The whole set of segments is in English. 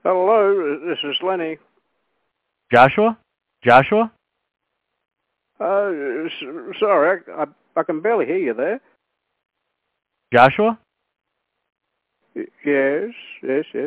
Hello, this is Lenny. Joshua? Joshua? Sorry, I can barely hear you there. Joshua? Yes.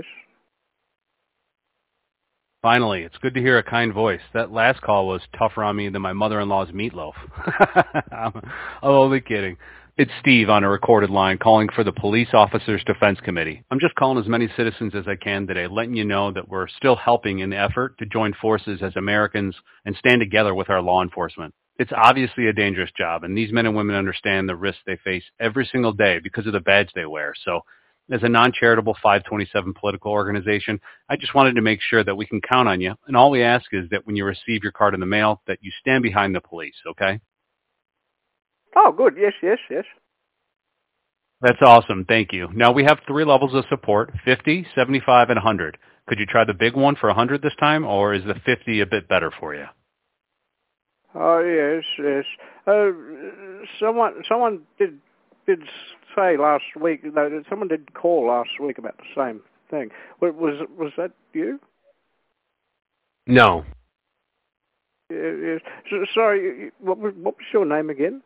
Finally, it's good to hear a kind voice. That last call was tougher on me than my mother-in-law's meatloaf. I'm only kidding. It's Steve on a recorded line calling for the Police Officers Defense Committee. I'm just calling as many citizens as I can today, letting you know that we're still helping in the effort to join forces as Americans and stand together with our law enforcement. It's obviously a dangerous job, and these men and women understand the risks they face every single day because of the badge they wear. So as a non-charitable 527 political organization, I just wanted to make sure that we can count on you. And all we ask is that when you receive your card in the mail, that you stand behind the police, okay? Oh, good. Yes. That's awesome. Thank you. Now, we have 3 levels of support, 50, 75, and 100. Could you try the big one for 100 this time, or is the 50 a bit better for you? Oh, yes. Someone did say last week, someone did call last week about the same thing. Was that you? No. Yes. Sorry, what was your name again?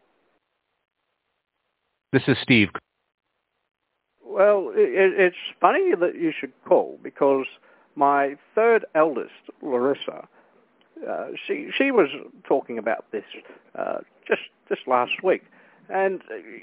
This is Steve. Well, it's funny that you should call because my third eldest, Larissa, she was talking about this just last week, and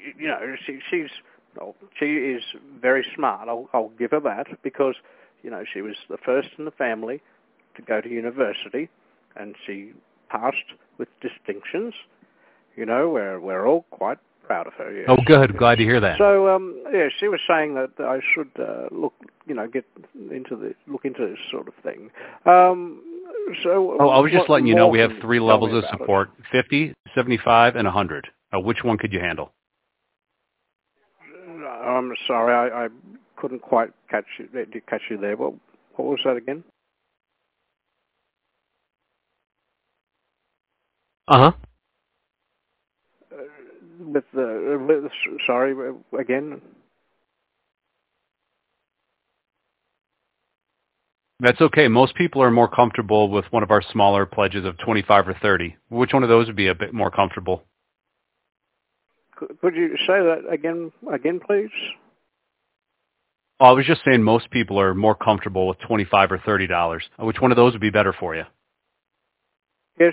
she is very smart. I'll give her that because she was the first in the family to go to university, and she passed with distinctions. We're all quite proud of her. Yes. Oh, good. Glad to hear that. So, she was saying that I should look into this sort of thing. So, I was just letting you know we have can 3 tell levels me of about support, 50, 75, and 100. Which one could you handle? I'm sorry, I couldn't quite catch you there. What was that again? Uh-huh. Sorry, again? That's okay. Most people are more comfortable with one of our smaller pledges of 25 or 30. Which one of those would be a bit more comfortable? Could you say that again, please? I was just saying most people are more comfortable with $25 or $30. Which one of those would be better for you? Yes.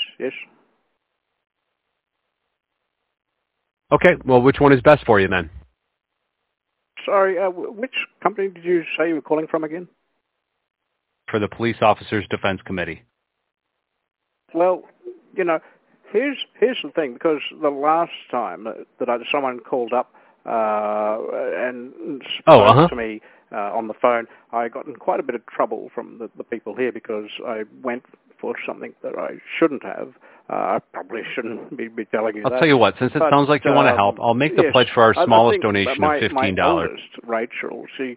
Okay, well, which one is best for you then? Sorry, which company did you say you were calling from again? For the Police Officers Defense Committee. Well, here's the thing, because the last time that someone called up and spoke to me on the phone, I got in quite a bit of trouble from the people here because I went for something that I shouldn't have. I probably shouldn't be telling you that. I'll tell you what, since it sounds like you want to help, I'll make the pledge for our smallest donation of $15. My eldest, Rachel, she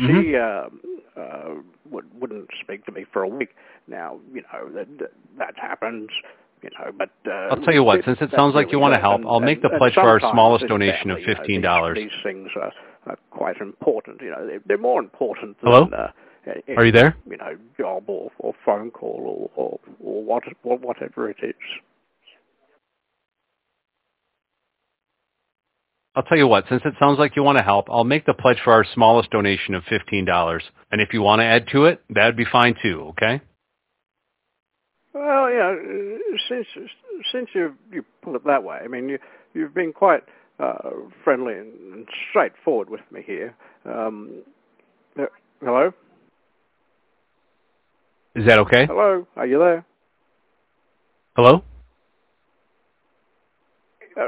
wouldn't speak to me for a week. Now, that happens. But I'll tell you what, since it sounds like you want to help, I'll make the pledge for our smallest donation of $15. These things are quite important. They're more important than Hello? Are you there? Job or phone call or whatever it is. I'll tell you what, since it sounds like you want to help, I'll make the pledge for our smallest donation of $15. And if you want to add to it, that'd be fine too, okay? Well, since you put it that way, I mean, you've been quite friendly and straightforward with me here. Hello? Is that okay? Hello? Are you there? Hello?